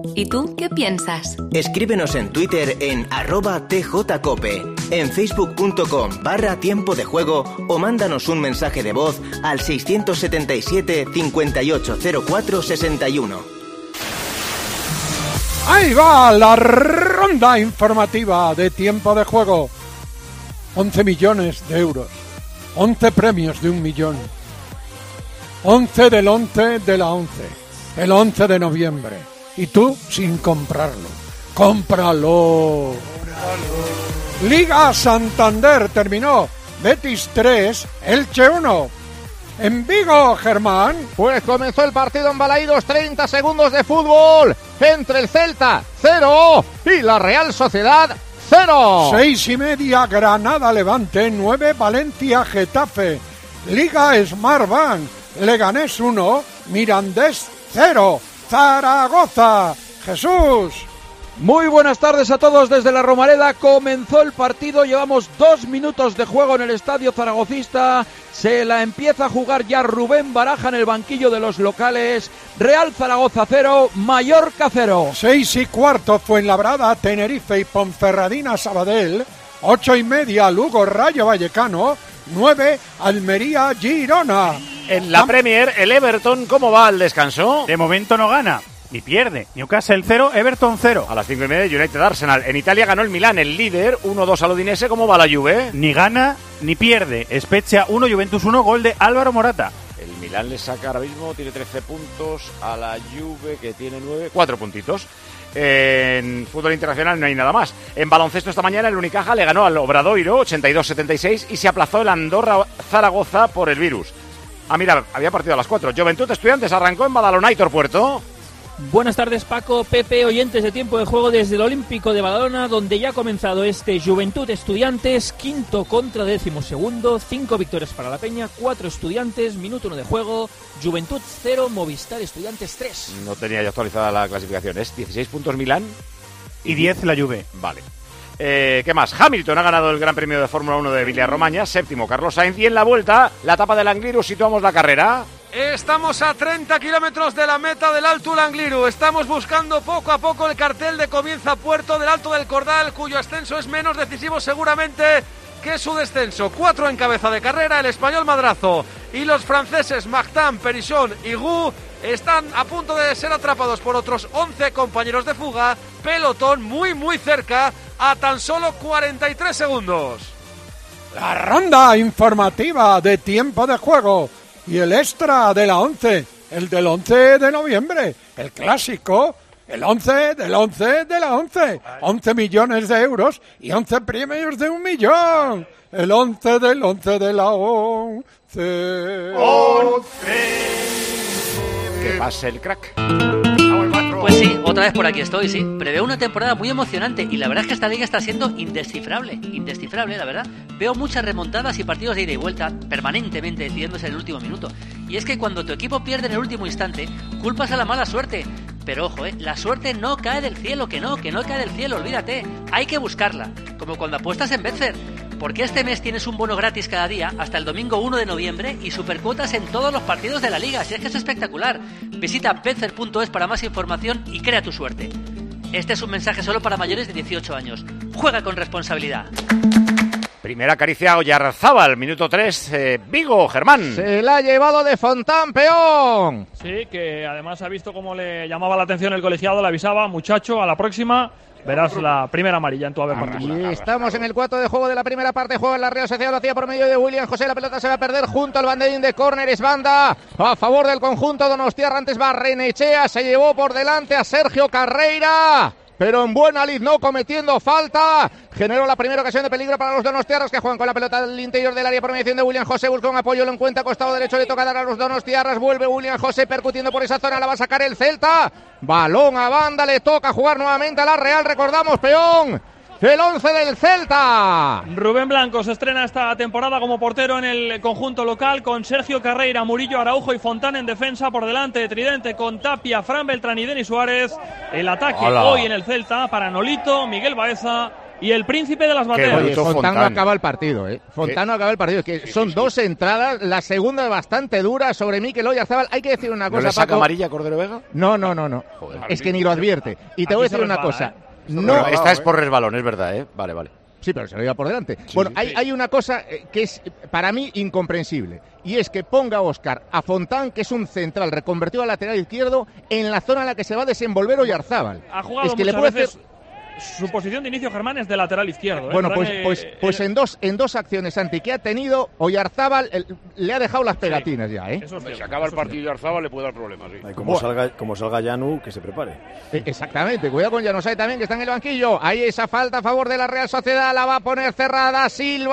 ¿Y tú qué piensas? Escríbenos en Twitter en @tjcope, en facebook.com/tiempo de juego o mándanos un mensaje de voz al 677 5804 61. Ahí va la ronda informativa de Tiempo de Juego. 11 millones de euros. 11 premios de 1 millón. 11 del 11 de la 11. El 11 de noviembre. Y tú sin comprarlo. ¡Cómpralo! Liga Santander terminó. Betis 3, Elche 1. En Vigo, Germán. Pues comenzó el partido en Balaídos, 30 segundos de fútbol entre el Celta 0 y la Real Sociedad 0. 6:30, Granada Levante 9, Valencia Getafe. Liga Smartbank, Leganés 1, Mirandés 0, Zaragoza. Jesús. Muy buenas tardes a todos desde la Romareda. Comenzó el partido, llevamos 2 minutos de juego en el estadio zaragocista. Se la empieza a jugar ya Rubén Baraja en el banquillo de los locales. Real Zaragoza 0, Mallorca 0. 6:15, Fuenlabrada, Tenerife y Ponferradina Sabadell. 8:30, Lugo Rayo Vallecano. 9, Almería Girona. En la Premier, el Everton, ¿cómo va al descanso? De momento no gana. Ni pierde. Newcastle 0, Everton 0. A las 5:30, United Arsenal. En Italia ganó el Milán, el líder, 1-2 al Udinese. ¿Cómo va la Juve? Ni gana ni pierde. Spezia 1, Juventus 1, gol de Álvaro Morata. El Milán le saca ahora mismo, tiene 13 puntos a la Juve, que tiene 9, 4 puntitos. En fútbol internacional no hay nada más. En baloncesto esta mañana el Unicaja le ganó al Obradoiro 82-76 y se aplazó el Andorra-Zaragoza por el virus. Ah, mira, había partido a las 4. Juventud Estudiantes arrancó en Badalona, Puerto. Buenas tardes, Paco, Pepe, oyentes de Tiempo de Juego desde el Olímpico de Badalona, donde ya ha comenzado este Juventud Estudiantes, 5º contra 12º, 5 victorias para la Peña, 4 Estudiantes, minuto 1 de juego, Juventud 0, Movistar Estudiantes 3. No tenía ya actualizada la clasificación, es 16 puntos Milán y 10 la Juve. Vale. ¿Qué más? Hamilton ha ganado el Gran Premio de Fórmula 1 de Emilia-Romagna, 7º Carlos Sainz, y en la vuelta, la etapa del Angliru, situamos la carrera. Estamos a 30 kilómetros de la meta del Alto Langliru. Estamos buscando poco a poco el cartel de comienza Puerto del Alto del Cordal, cuyo ascenso es menos decisivo seguramente que su descenso. 4 en cabeza de carrera, el español Madrazo y los franceses Martin, Perichon y Gu están a punto de ser atrapados por otros 11 compañeros de fuga. Pelotón muy cerca, a tan solo 43 segundos. La ronda informativa de Tiempo de Juego. Y el extra de la 11, el del 11 de noviembre, el clásico, el 11 del 11 de la 11, 11 millones de euros y 11 premios de 1 millón, el 11 del 11 de la 11. Que pase el crack. Pues sí, otra vez por aquí estoy, sí. Preveo una temporada muy emocionante y la verdad es que esta liga está siendo indescifrable, la verdad. Veo muchas remontadas y partidos de ida y vuelta permanentemente decidiéndose en el último minuto. Y es que cuando tu equipo pierde en el último instante, culpas a la mala suerte. Pero ojo, la suerte no cae del cielo, que no cae del cielo, olvídate. Hay que buscarla, como cuando apuestas en Betfair. Porque este mes tienes un bono gratis cada día hasta el domingo 1 de noviembre y supercuotas en todos los partidos de la liga. Si es que es espectacular. Visita betfair.es para más información y crea tu suerte. Este es un mensaje solo para mayores de 18 años. Juega con responsabilidad. Primera caricia a Oyarzábal, minuto 3, Vigo, Germán. Se la ha llevado de Fontán, peón. Sí, que además ha visto cómo le llamaba la atención el colegiado, le avisaba, muchacho, a la próxima verás la primera amarilla en tu haber partido. Y estamos en el 4 de juego de la primera parte. Juega la Real Sociedad, lo hacía por medio de William José. La pelota se va a perder junto al banderín de córner. Es banda a favor del conjunto donostiarra. Antes va Renechea, se llevó por delante a Sergio Carreira, pero en buena lid, no cometiendo falta. Generó la primera ocasión de peligro para los donostiarras, que juegan con la pelota del interior del área por mediación de William José. Busca un apoyo, lo encuentra, costado derecho, le toca dar a los donostiarras. Vuelve William José percutiendo por esa zona, la va a sacar el Celta. Balón a banda, le toca jugar nuevamente a la Real. Recordamos, peón, el 11 del Celta. Rubén Blanco se estrena esta temporada como portero en el conjunto local, con Sergio Carreira, Murillo, Araujo y Fontán en defensa. Por delante Tridente con Tapia, Fran Beltrán y Denis Suárez. El ataque hoy en el Celta para Nolito, Miguel Baeza, y el príncipe de las bateas. Oye, Fontán no acaba el partido, Fontán no acaba el partido. Que son dos entradas, la segunda bastante dura sobre Mikel Oyarzabal. Hay que decir una cosa, ¿No le saca Paco. amarilla Cordero Vega? No. Joder, es que ni lo advierte. Y te voy a decir una cosa. No, esta es por resbalón, es verdad, Vale. Sí, pero se lo lleva por delante. Hay una cosa que es para mí incomprensible, y es que ponga Óscar a Fontán, que es un central reconvertido a lateral izquierdo, en la zona en la que se va a desenvolver Oyarzabal. Ha jugado es que muchas le puede veces. Su posición de inicio, Germán, es de lateral izquierdo. Bueno, pues en dos acciones, Santi, que ha tenido Oyarzabal, le ha dejado las pegatinas ya, Eso es cierto, si acaba el partido Oyarzabal le puede dar problemas, sí. Como salga Llanu, que se prepare. Exactamente, cuidado con Januzaj también, que está en el banquillo. Ahí esa falta a favor de la Real Sociedad, la va a poner cerrada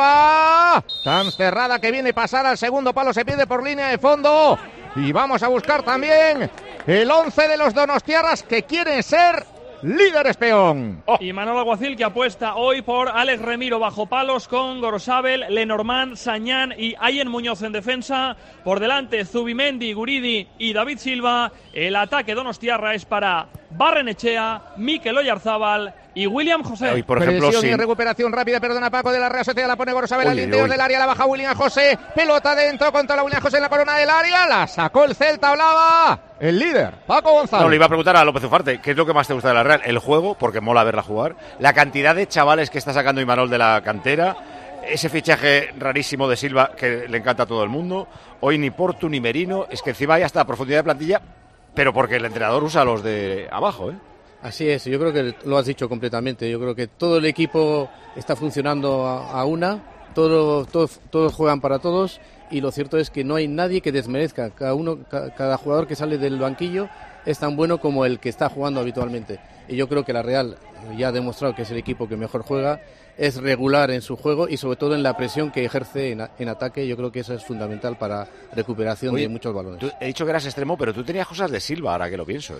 Silva. Tan cerrada que viene pasar al segundo palo, se pierde por línea de fondo. Y vamos a buscar también el 11 de los donostiarras, que quieren ser líderes peón. Y Manolo Alguacil, que apuesta hoy por Alex Remiro bajo palos, con Gorosabel, Lenormand, Sañán y Ayen Muñoz en defensa. Por delante Zubimendi, Guridi y David Silva. El ataque donostiarra es para Barrenechea, Mikel Oyarzabal y William José. Hoy, por ejemplo, y recuperación rápida, perdona Paco, de la Real Sociedad, la pone Gorosabel al interior del área, la baja William José, pelota dentro, controla William José en la corona del área, la sacó el Celta, hablaba el líder, Paco González. No, le iba a preguntar a López Ufarte, ¿qué es lo que más te gusta de la Real? El juego, porque mola verla jugar, la cantidad de chavales que está sacando Imanol de la cantera, ese fichaje rarísimo de Silva que le encanta a todo el mundo, hoy ni Portu ni Merino, es que encima hay hasta profundidad de plantilla, pero porque el entrenador usa a los de abajo, Así es, yo creo que lo has dicho completamente. Yo creo que todo el equipo está funcionando a una, todos juegan para todos, y lo cierto es que no hay nadie que desmerezca. Cada jugador que sale del banquillo es tan bueno como el que está jugando habitualmente. Y yo creo que la Real ya ha demostrado que es el equipo que mejor juega, es regular en su juego y sobre todo en la presión que ejerce en ataque. Yo creo que eso es fundamental para recuperación de muchos balones. He dicho que eras extremo, pero tú tenías cosas de Silva, ahora que lo pienso,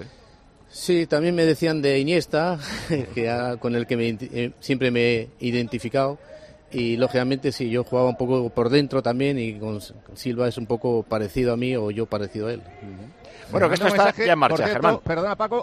Sí, también me decían de Iniesta, con el que siempre me he identificado, y lógicamente sí, yo jugaba un poco por dentro también, y con Silva es un poco parecido a mí o yo parecido a él. Bueno, que esto está ya en marcha, cierto, Germán. Perdona, Paco.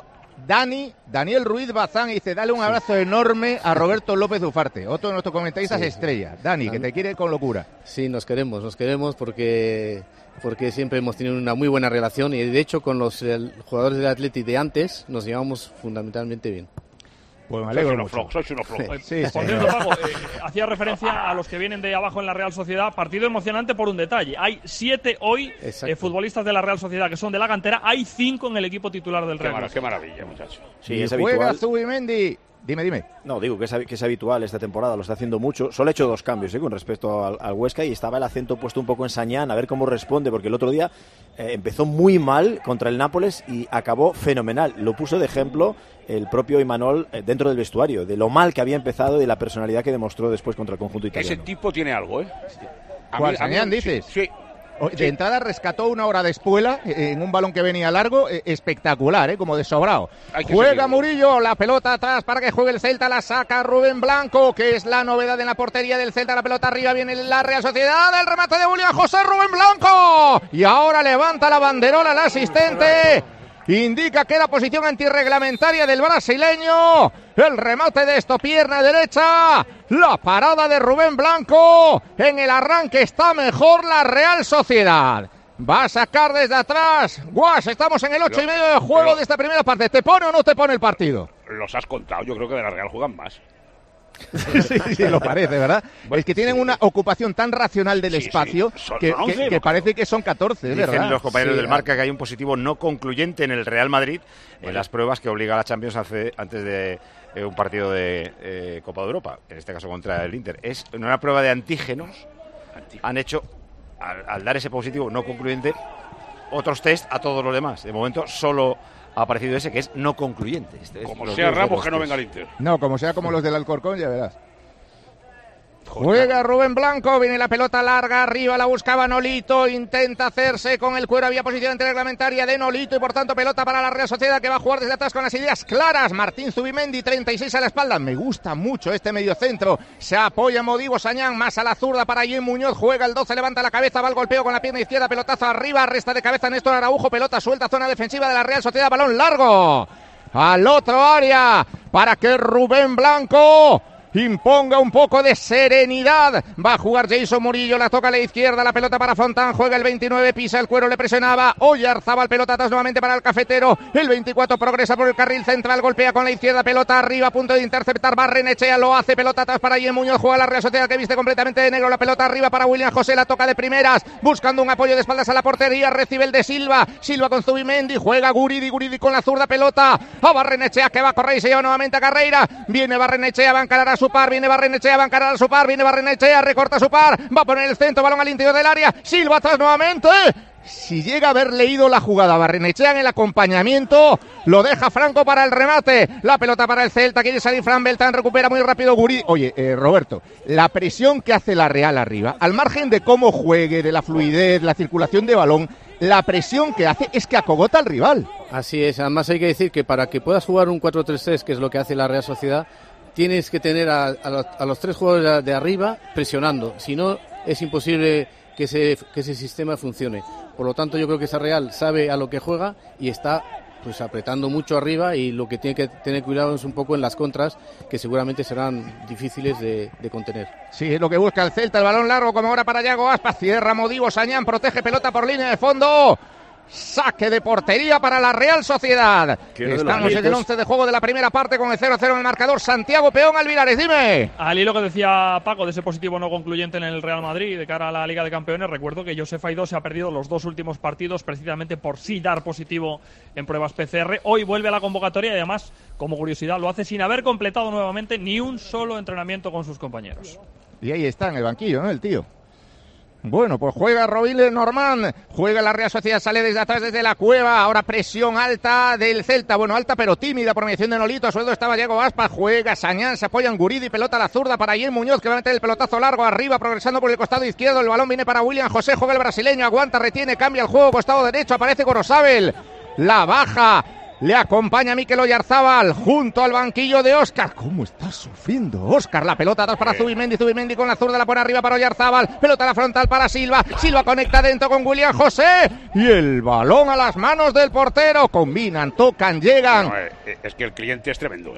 Daniel Ruiz Bazán dice, dale un abrazo enorme a Roberto López Ufarte, otro de nuestros comentaristas estrella. Dani, que te quiere con locura. Sí, nos queremos porque siempre hemos tenido una muy buena relación, y de hecho con los jugadores del Atleti de antes nos llevamos fundamentalmente bien. Pues me alegro mucho. Sois unos flojos. Por cierto, Paco, hacía referencia a los que vienen de abajo en la Real Sociedad. Partido emocionante por un detalle. Hay 7 hoy futbolistas de la Real Sociedad que son de la cantera. Hay 5 en el equipo titular del Real. Qué maravilla, muchacho. Sí, es juega habitual. Zubimendi. Dime. No, digo que es habitual esta temporada, lo está haciendo mucho. Solo ha hecho 2 cambios con respecto al Huesca, y estaba el acento puesto un poco en Sañán, a ver cómo responde, porque el otro día empezó muy mal contra el Nápoles y acabó fenomenal. Lo puso de ejemplo el propio Imanol dentro del vestuario, de lo mal que había empezado y de la personalidad que demostró después contra el conjunto italiano. Ese tipo tiene algo, ¿Cuál, Sañán, dices? Sí. De entrada rescató una hora de espuela en un balón que venía largo, espectacular, como de sobrado. Juega Murillo, la pelota atrás para que juegue el Celta, la saca Rubén Blanco, que es la novedad en la portería del Celta. La pelota arriba, viene la Real Sociedad, el remate de William José, Rubén Blanco, y ahora levanta la banderola el asistente. Indica que era posición antirreglamentaria del brasileño. El remate de esto, pierna derecha. La parada de Rubén Blanco. En el arranque está mejor la Real Sociedad. Va a sacar desde atrás. Guas, estamos en el 8:30 de juego de esta primera parte. ¿Te pone o no te pone el partido? Los has contado, yo creo que de la Real juegan más. Sí, lo parece, ¿verdad? Bueno, es que tienen una ocupación tan racional del espacio que parece que son 14, Dicen ¿verdad? los compañeros del Marca que hay un positivo no concluyente en el Real Madrid en las pruebas que obliga a la Champions antes de un partido de Copa de Europa, en este caso contra el Inter. Es una prueba de antígenos. Han hecho, al dar ese positivo no concluyente, otros test a todos los demás. De momento solo ha aparecido ese que es no concluyente. Como sea Ramos, que no venga al Inter. No, como sea como los del Alcorcón, ya verás. Juega Rubén Blanco, viene la pelota larga, arriba la buscaba Nolito, intenta hacerse con el cuero, había posición antirreglamentaria de Nolito y por tanto pelota para la Real Sociedad, que va a jugar desde atrás con las ideas claras. Martín Zubimendi, 36 a la espalda, me gusta mucho este mediocentro, se apoya Modibo Sañán, más a la zurda para Ayen Muñoz, juega el 12, levanta la cabeza, va al golpeo con la pierna izquierda, pelotazo arriba, resta de cabeza Néstor Araujo, pelota suelta, zona defensiva de la Real Sociedad, balón largo al otro área para que Rubén Blanco imponga un poco de serenidad. Va a jugar Jason Murillo, la toca a la izquierda, la pelota para Fontán, juega el 29, pisa el cuero, le presionaba Oyarzábal, pelota atrás nuevamente para el cafetero, el 24 progresa por el carril central, golpea con la izquierda, pelota arriba, a punto de interceptar Barrenechea, lo hace, pelota atrás para Ian Muñoz, juega la Real Sociedad que viste completamente de negro, la pelota arriba para William José, la toca de primeras, buscando un apoyo de espaldas a la portería, recibe el de Silva con Zubimendi, juega Guridi con la zurda, pelota a Barrenechea que va a correr y se lleva nuevamente a Carreira, viene Barrenechea, va a encarar a su par, viene Barrenechea, va a encarar a su par, viene Barrenechea, recorta su par, va a poner el centro, balón al interior del área, Silva atrás nuevamente. Si llega a haber leído la jugada Barrenechea en el acompañamiento, lo deja franco para el remate, la pelota para el Celta, quiere salir Fran Beltrán, recupera muy rápido Guridi. Oye, Roberto, la presión que hace la Real arriba, al margen de cómo juegue, de la fluidez, la circulación de balón, la presión que hace es que acogota al rival. Así es, además hay que decir que para que puedas jugar un 4-3-3, que es lo que hace la Real Sociedad, tienes que tener a los tres jugadores de arriba presionando, si no es imposible que ese sistema funcione. Por lo tanto, yo creo que esa Real sabe a lo que juega y está pues apretando mucho arriba, y lo que tiene que tener cuidado es un poco en las contras, que seguramente serán difíciles de contener. Sí, es lo que busca el Celta, el balón largo como ahora para Yago Aspas, cierra Modibo, Sañán protege, pelota por línea de fondo. Saque de portería para la Real Sociedad. Estamos en el 11 de juego de la primera parte con el 0-0 en el marcador. Santiago Peón, Alvirares, dime. Al hilo que decía Paco de ese positivo no concluyente en el Real Madrid de cara a la Liga de Campeones, recuerdo que Josef Aidó se ha perdido los 2 últimos partidos precisamente por sí dar positivo en pruebas PCR. Hoy vuelve a la convocatoria y además, como curiosidad, lo hace sin haber completado nuevamente ni un solo entrenamiento con sus compañeros. Y ahí está en el banquillo, ¿no? El tío. Bueno, pues juega Robin Lenormand, juega la Real Sociedad, sale desde atrás, desde la cueva, ahora presión alta del Celta, bueno, alta pero tímida por mediación de Nolito, a sueldo estaba Yago Aspas, juega Sañán, se apoya en Guridi, pelota a la zurda para Ian Muñoz, que va a meter el pelotazo largo arriba, progresando por el costado izquierdo, el balón viene para William José, juega el brasileño, aguanta, retiene, cambia el juego, costado derecho, aparece Gorosabel, la baja. Le acompaña Mikel Oyarzábal junto al banquillo de Óscar. ¿Cómo está sufriendo Óscar? La pelota atrás para Zubimendi. Zubimendi con la zurda la pone arriba para Oyarzábal. Pelota a la frontal para Silva. Silva conecta dentro con William José. Y el balón a las manos del portero. Combinan, tocan, llegan. No, es que el cliente es tremendo,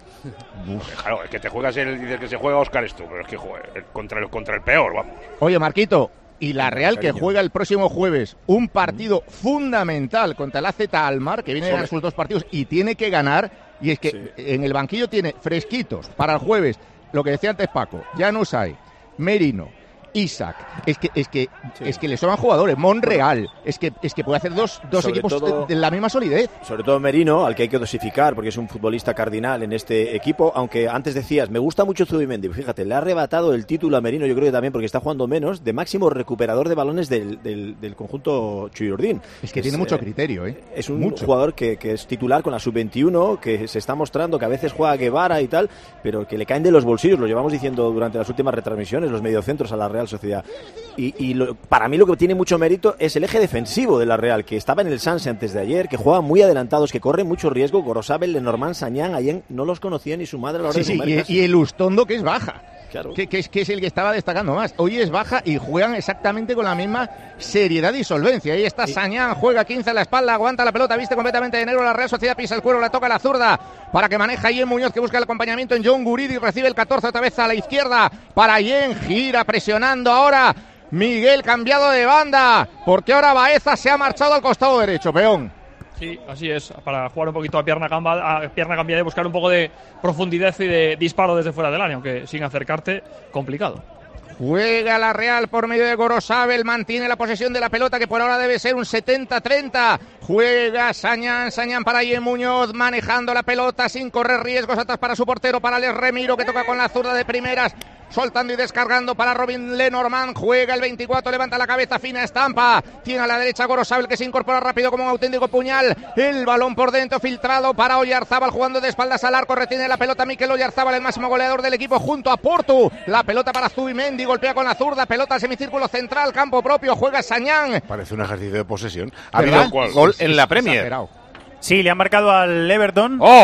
Claro, es que te juegas dices que se juega Óscar esto, pero es que contra el peor, vamos. Oye, Marquito. Y la Real que juega el próximo jueves un partido fundamental contra el AZ Alkmaar, que viene a ganar sus 2 partidos y tiene que ganar, y es que en el banquillo tiene fresquitos para el jueves, lo que decía antes Paco, Januzaj, Merino, Isaac, es que le sobran jugadores, Monreal, es que puede hacer dos equipos de la misma solidez. Sobre todo Merino, al que hay que dosificar, porque es un futbolista cardinal en este equipo, aunque antes decías, me gusta mucho Zubimendi, fíjate, le ha arrebatado el título a Merino, yo creo que también porque está jugando menos, de máximo recuperador de balones del conjunto Chuyurdín. Es que tiene mucho criterio, Es un jugador que es titular con la sub-21, que se está mostrando, que a veces juega Guevara y tal, pero que le caen de los bolsillos, lo llevamos diciendo durante las últimas retransmisiones, los mediocentros a la Real Sociedad. Para mí lo que tiene mucho mérito es el eje defensivo de la Real, que estaba en el Sanse antes de ayer, que juega muy adelantados, que corre mucho riesgo. Gorosabel, Lenormand, Sañán, ayer no los conocía ni su madre a la hora de comer. Y el Ustondo, que es baja. Claro. Que es el que estaba destacando más. Hoy es baja y juegan exactamente con la misma seriedad y solvencia. Ahí está Sañán, juega 15 a la espalda, aguanta la pelota, viste completamente de negro la Real Sociedad, pisa el cuero, la toca a la zurda para que maneja Ian Muñoz, que busca el acompañamiento en John Guridi, recibe el 14 otra vez a la izquierda para Ian, gira presionando ahora Miguel, cambiado de banda, porque ahora Baeza se ha marchado al costado derecho, Peón. Sí, así es, para jugar un poquito a pierna cambiada y buscar un poco de profundidad y de disparo desde fuera del área, aunque sin acercarte, complicado. Juega la Real por medio de Gorosabel, mantiene la posesión de la pelota, que por ahora debe ser un 70-30. Juega Sañán para Ian Muñoz, manejando la pelota sin correr riesgos, atrás para su portero, para Alex Remiro, que toca con la zurda de primeras, soltando y descargando para Robin Lenormand, juega el 24, levanta la cabeza, fina estampa, tiene a la derecha Gorosabel, que se incorpora rápido como un auténtico puñal, el balón por dentro filtrado para Oyarzábal, jugando de espaldas al arco, retiene la pelota Mikel Oyarzábal, el máximo goleador del equipo junto a Portu, la pelota para Zubimendi, golpea con la zurda, pelota al semicírculo central, campo propio, juega Sañán. Parece un ejercicio de posesión. Ha habido gol en la Premier. Sí, le han marcado al Everton. ¡Oh!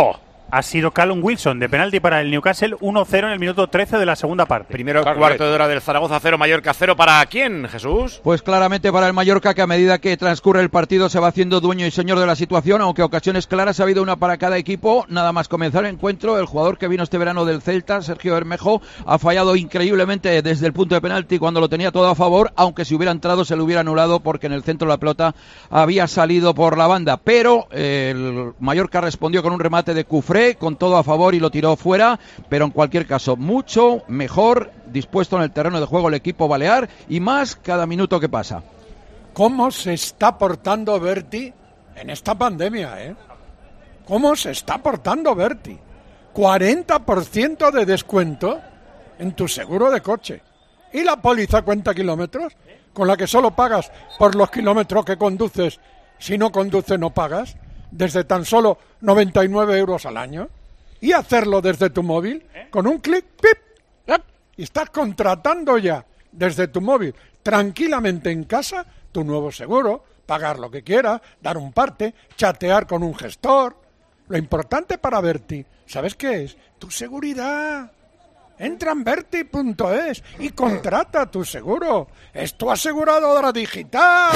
ha sido Callum Wilson, de penalti para el Newcastle, 1-0 en el minuto 13 de la segunda parte. Primero cuarto de hora del Zaragoza 0, Mallorca 0. ¿Para quién, Jesús? Pues claramente para el Mallorca, que a medida que transcurre el partido se va haciendo dueño y señor de la situación, aunque ocasiones claras ha habido una para cada equipo. Nada más comenzar el encuentro, el jugador que vino este verano del Celta, Sergio Bermejo, ha fallado increíblemente desde el punto de penalti cuando lo tenía todo a favor, aunque si hubiera entrado se lo hubiera anulado porque en el centro la pelota había salido por la banda. Pero el Mallorca respondió con un remate de Cufré, con todo a favor, y lo tiró fuera, pero en cualquier caso mucho mejor dispuesto en el terreno de juego el equipo balear, y más cada minuto que pasa. ¿Cómo se está portando Berti en esta pandemia, ¿Cómo se está portando Berti? 40% de descuento en tu seguro de coche. ¿Y la póliza cuenta kilómetros? Con la que solo pagas por los kilómetros que conduces. Si no conduces no pagas. Desde tan solo 99 euros al año. Y hacerlo desde tu móvil con un clic, ¡pip! Y estás contratando ya desde tu móvil, tranquilamente en casa, tu nuevo seguro, pagar lo que quieras, dar un parte, chatear con un gestor. Lo importante para Berti, ¿sabes qué es? Tu seguridad. Entra en Berti.es y contrata tu seguro. Es tu aseguradora digital.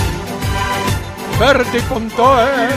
Berti.es,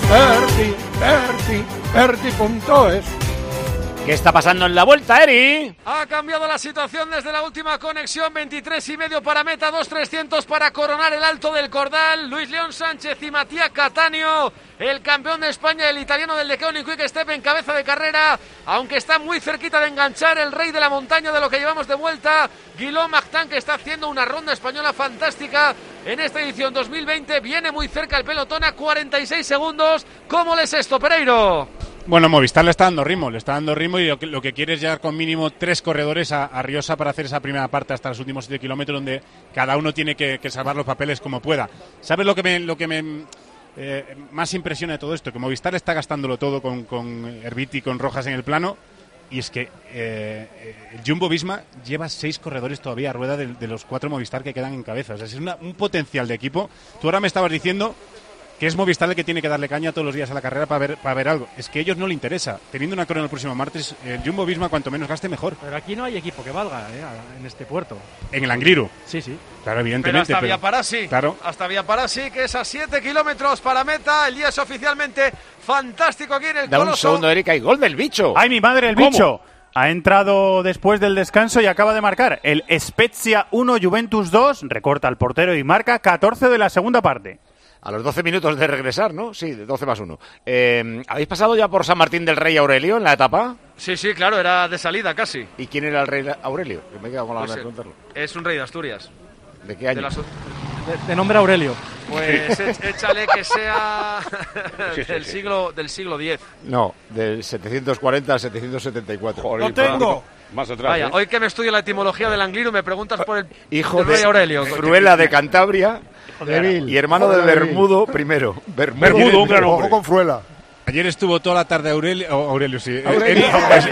Berti.es. ¿Qué está pasando en la vuelta, Eri? Ha cambiado la situación desde la última conexión. 23,5 para meta, 2.300 para coronar el Alto del Cordal. Luis León Sánchez y Matías Cattaneo, el campeón de España, el italiano del Deceuninck Quick Step, en cabeza de carrera, aunque está muy cerquita de enganchar el rey de la montaña de lo que llevamos de vuelta, Guillaume Martin, que está haciendo una ronda española fantástica en esta edición 2020. Viene muy cerca el pelotón a 46 segundos. ¿Cómo les esto, Pereiro? Bueno, Movistar le está dando ritmo y lo que quiere es llegar con mínimo 3 corredores a Riosa para hacer esa primera parte hasta los últimos 7 kilómetros, donde cada uno tiene que salvar los papeles como pueda. ¿Sabes lo que me más impresiona de todo esto? Que Movistar está gastándolo todo con Herbiti y con Rojas en el plano, y es que el Jumbo-Visma lleva 6 corredores todavía a rueda de los 4 Movistar que quedan en cabeza. O sea, es un potencial de equipo. Tú ahora me estabas diciendo que es Movistar el que tiene que darle caña todos los días a la carrera para ver algo. Es que a ellos no le interesa. Teniendo una corona el próximo martes, el Jumbo-Visma cuanto menos gaste mejor. Pero aquí no hay equipo que valga en este puerto. En el Angliru. Sí. Claro, evidentemente. Pero hasta Vía Parasi. Claro. Hasta Vía Parasi, que es a 7 kilómetros para meta. El día es oficialmente fantástico aquí en el Da Coloso. un segundo, Erika, y gol del bicho. ¡Ay, mi madre, el bicho! Ha entrado después del descanso y acaba de marcar. El Spezia 1, Juventus 2. Recorta al portero y marca 14 de la segunda parte. A los 12 minutos de regresar, ¿no? Sí, 12 más 1. ¿Habéis pasado ya por San Martín del Rey Aurelio en la etapa? Sí, claro, era de salida casi. ¿Y quién era el rey Aurelio? Que me he quedado con la gana de preguntarlo. Es un rey de Asturias. ¿De qué año? De nombre Aurelio. Pues échale que sea del siglo X. No, del 740 al 774. Joder, ¡Lo tengo! Más atrás. Vaya, hoy que me estudio la etimología del Angliru me preguntas por el hijo rey Aurelio. Fruela de Cantabria y hermano de Bermudo primero. Bermudo, un gran hombre. Ojo con Fruela. Ayer estuvo toda la tarde Aurelio, sí. Aurelio.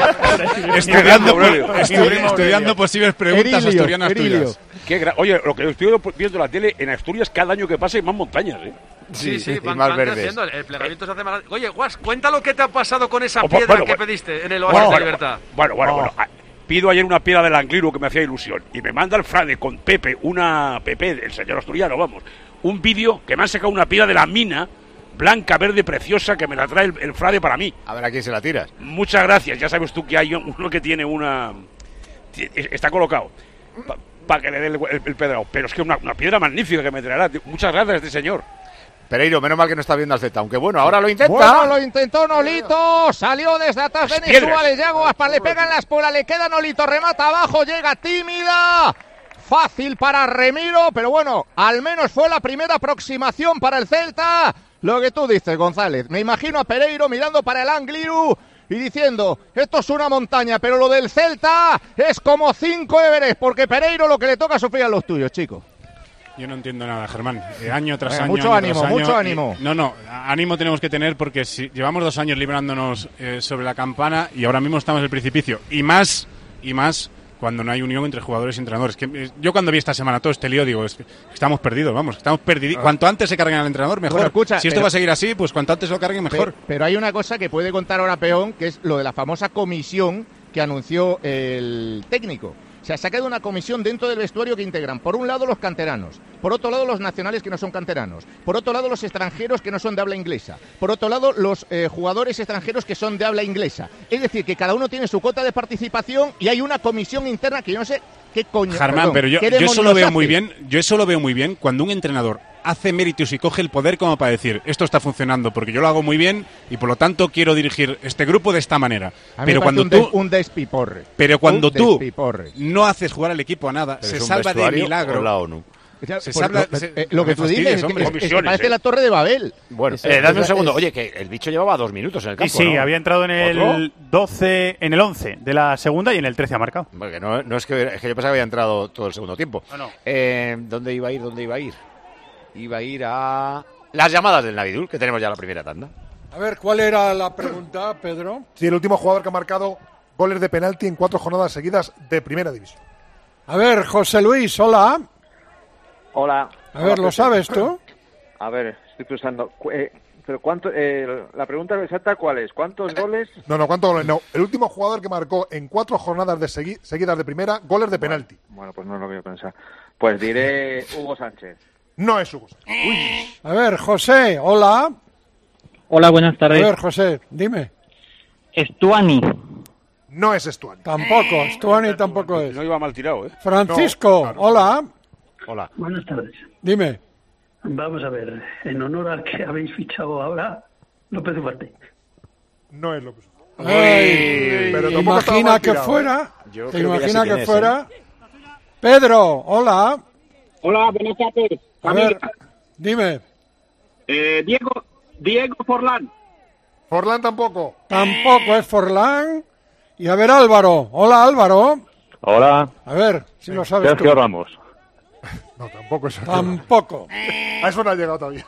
Estudiando posibles preguntas asturianas tuyas. Oye, lo que yo estoy viendo en la tele, en Asturias cada año que pasa hay más montañas, Sí, van más verdes. creciendo, el plegamiento se hace más... Oye, Guas, cuenta lo que te ha pasado con esa piedra que pediste en el Oasis de Libertad. Bueno. Pido ayer una piedra del Angliru que me hacía ilusión y me manda el Frade con Pepe, el señor asturiano, un vídeo que me han sacado una piedra de la mina blanca, verde, preciosa, que me la trae el Frade para mí. A ver a quién se la tiras. Muchas gracias. Ya sabes tú que hay uno que tiene una... Está colocado para que le dé el pedrao. Pero es que una piedra magnífica que me traerá. Muchas gracias este señor. Pereiro, menos mal que no está viendo al Z, aunque bueno, ahora lo intenta. Bueno, lo intentó Nolito, salió desde atrás Denis Suárez, Yago Aspas, le pega en la espalda, le queda Nolito, remata abajo, llega tímida. Fácil para Remiro, pero bueno, al menos fue la primera aproximación para el Celta. Lo que tú dices, González. Me imagino a Pereiro mirando para el Angliru y diciendo, esto es una montaña, pero lo del Celta es como 5 Everest, porque Pereiro lo que le toca sufrir a los tuyos, chicos. Yo no entiendo nada, Germán. Año tras año. Mucho ánimo. No, ánimo tenemos que tener porque llevamos 2 años librándonos sobre la campana y ahora mismo estamos en el precipicio. Y más cuando no hay unión entre jugadores y entrenadores. Yo cuando vi esta semana todo este lío, digo, estamos perdidos, vamos, estamos perdidos. Cuanto antes se carguen al entrenador, mejor. Bueno, escucha, si esto va a seguir así, pues cuanto antes lo carguen, mejor. Pero hay una cosa que puede contar ahora Peón, que es lo de la famosa comisión que anunció el técnico. O sea, se ha creado una comisión dentro del vestuario que integran, por un lado, los canteranos, por otro lado, los nacionales que no son canteranos, por otro lado, los extranjeros que no son de habla inglesa, por otro lado, los jugadores extranjeros que son de habla inglesa. Es decir, que cada uno tiene su cuota de participación y hay una comisión interna que yo no sé qué coño... Germán, pero yo eso lo veo muy bien. Yo eso lo veo muy bien cuando un entrenador hace méritos y coge el poder como para decir, esto está funcionando porque yo lo hago muy bien y por lo tanto quiero dirigir este grupo de esta manera. Pero cuando tú un despiporre. Pero cuando tú no haces jugar al equipo a nada, se salva de milagro. La ONU. Lo que tú dices es que parece la Torre de Babel. Bueno, dame un segundo. Oye, que el bicho llevaba 2 minutos en el campo. Sí, ¿no? había entrado en el 12, en el 11 de la segunda y en el 13 ha marcado. Porque no es que yo pensaba que había entrado todo el segundo tiempo. No. ¿Dónde iba a ir? Iba a ir a las llamadas del Navidul, que tenemos ya la primera tanda. A ver, ¿cuál era la pregunta, Pedro? Sí, el último jugador que ha marcado goles de penalti en 4 jornadas seguidas de primera división. A ver, José Luis, hola. Hola. A ver, ¿lo sabes tú? A ver, estoy pensando. Pero ¿cuánto? La pregunta exacta, ¿cuál es? ¿Cuántos goles? No, ¿cuántos goles? No, el último jugador que marcó en 4 jornadas de seguidas de primera goles de penalti. Bueno, pues no es lo que yo pensaba. Pues diré Hugo Sánchez. No es Hugo Sánchez. A ver, José, hola. Hola, buenas tardes. A ver, José, dime. Estuani. No es Estuani. Tampoco, Estuani tampoco es. No iba mal tirado, ¿eh? Francisco, No, claro. hola. Hola. Buenas tardes. Dime. Vamos a ver, en honor al que habéis fichado ahora, López Duarte. No es López Duarte. Pero imagina que fuera. ¿Te imaginas que fuera? Pedro, hola. Hola, buenas tardes. A ver, dime. Diego Forlán. Forlán tampoco. Tampoco es Forlán. Y a ver, Álvaro. Hola, Álvaro. Hola. A ver, si lo sabes Sergio tú. Ramos. No, tampoco es. Tampoco. A eso no ha llegado todavía.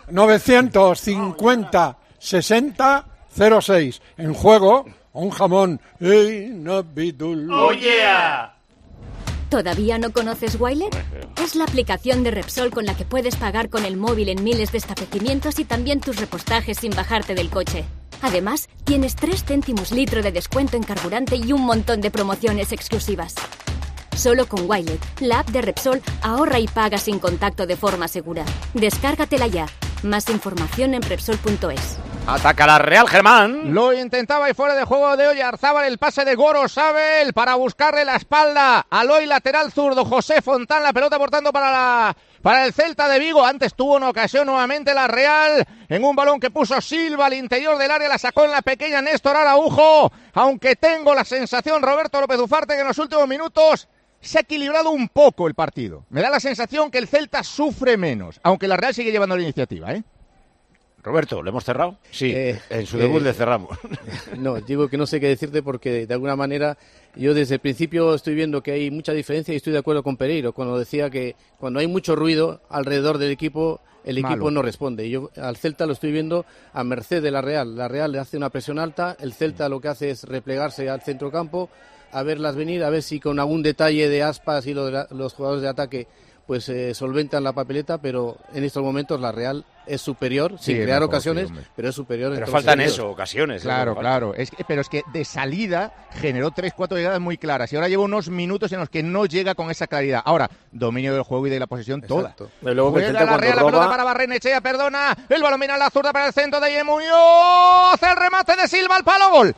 950 60 06. En juego, un jamón. ¡Ey, Navidul! ¡Oh, yeah! ¿Todavía no conoces Wilet? Es la aplicación de Repsol con la que puedes pagar con el móvil en miles de establecimientos y también tus repostajes sin bajarte del coche. Además, tienes 3 céntimos litro de descuento en carburante y un montón de promociones exclusivas. Solo con Wilet, la app de Repsol, ahorra y paga sin contacto de forma segura. Descárgatela ya. Más información en Repsol.es. Ataca la Real, Germán. Lo intentaba y fuera de juego de Oyarzábal, el pase de Gorosabel para buscarle la espalda al hoy lateral zurdo José Fontán, la pelota por tanto para el Celta de Vigo. Antes tuvo una ocasión nuevamente la Real en un balón que puso Silva al interior del área, la sacó en la pequeña Néstor Araujo, aunque tengo la sensación, Roberto López Ufarte, que en los últimos minutos se ha equilibrado un poco el partido. Me da la sensación que el Celta sufre menos, aunque la Real sigue llevando la iniciativa, ¿eh? Roberto, ¿le hemos cerrado? Sí, en su debut le cerramos. No, digo que no sé qué decirte porque de alguna manera yo desde el principio estoy viendo que hay mucha diferencia y estoy de acuerdo con Pereiro cuando decía que cuando hay mucho ruido alrededor del equipo, el equipo no responde. Yo al Celta lo estoy viendo a merced de la Real. La Real le hace una presión alta, el Celta lo que hace es replegarse al centrocampo, a verlas venir, a ver si con algún detalle de Aspas y los jugadores de ataque pues solventan la papeleta, pero en estos momentos la Real es superior, sin crear ocasiones, pero es superior. Pero faltan ocasiones. Claro. Pero es que de salida generó 3-4 llegadas muy claras y ahora lleva unos minutos en los que no llega con esa claridad. Ahora, dominio del juego y de la posesión toda. Juega la Real, la pelota para Barrenechea, perdona. El balón viene a la zurda para el centro de Muñoz. El remate de Silva al palo, gol.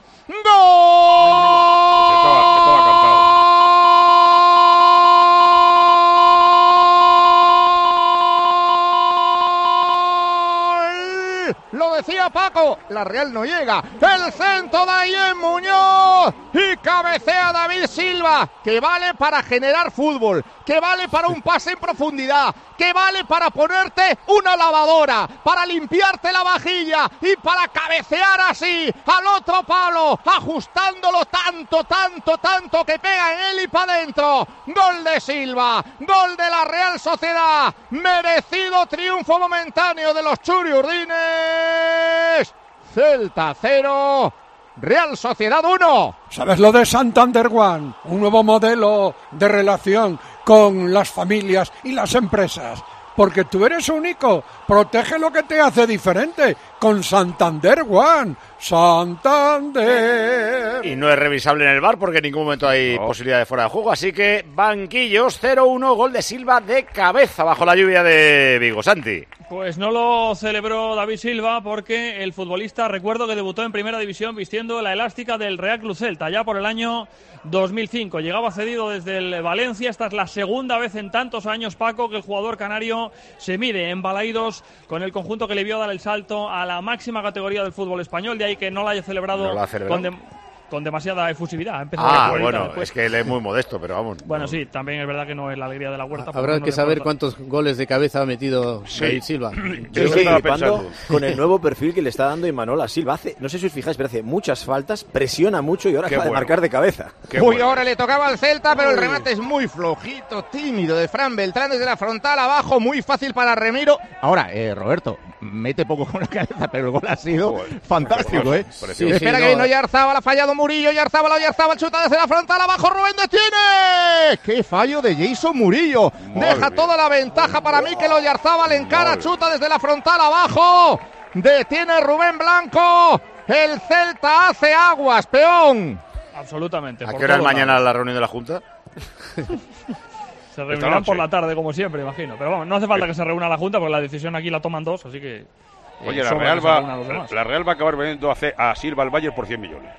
¡Gol! Lo decía Paco, la Real no llega. El centro de Ayem Muñoz y cabecea David Silva, que vale para generar fútbol, que vale para un pase en profundidad, que vale para ponerte una lavadora, para limpiarte la vajilla y para cabecear así al otro palo, ajustándolo tanto que pega en él y para adentro. Gol de Silva, gol de la Real Sociedad, merecido triunfo momentáneo de los churiurdines. Celta 0, Real Sociedad 1. ¿Sabes lo de Santander One? Un nuevo modelo de relación con las familias y las empresas. Porque tú eres único. Protege lo que te hace diferente con Santander One. Santander. Y no es revisable en el VAR porque en ningún momento hay posibilidad de fuera de juego. Así que banquillos, 0-1, gol de Silva de cabeza bajo la lluvia de Vigo. Santi. Pues no lo celebró David Silva porque el futbolista, recuerdo que debutó en Primera División vistiendo la elástica del Real Club Celta ya por el año 2005. Llegaba cedido desde el Valencia. Esta es la segunda vez en tantos años, Paco, que el jugador canario se mide en Balaídos con el conjunto que le vio dar el salto a la máxima categoría del fútbol español. De ahí que no la haya celebrado, con demasiada efusividad. Bueno, es que él es muy modesto, pero vamos. Bueno, sí, también es verdad que no es la alegría de la Huerta. Habrá que saber cuántos goles de cabeza ha metido David Silva. Yo estoy flipando con el nuevo perfil que le está dando Imanol a Silva. No sé si os fijáis, pero hace muchas faltas, presiona mucho y ahora acaba de marcar de cabeza. Ahora le tocaba al Celta, pero el remate es muy flojito, tímido de Fran Beltrán desde la frontal abajo, muy fácil para Remiro. Ahora, Roberto, mete poco con la cabeza, pero el gol ha sido fantástico, Espera que viene Oyarzábal, ha fallado Murillo, Oyarzábal chuta desde la frontal abajo, Rubén detiene. ¡Qué fallo de Jason Murillo! Deja toda la ventaja para Mikel Oyarzábal en cara, chuta desde la frontal abajo. Detiene Rubén Blanco. El Celta hace aguas, peón. Absolutamente. ¿A qué hora es mañana la reunión de la Junta? Se reunirán por la tarde, como siempre, imagino. Pero vamos, no hace falta que se reúna la Junta, porque la decisión aquí la toman dos, así que... Oye, la Real va a acabar vendiendo a Silva al Bayern por 100 millones.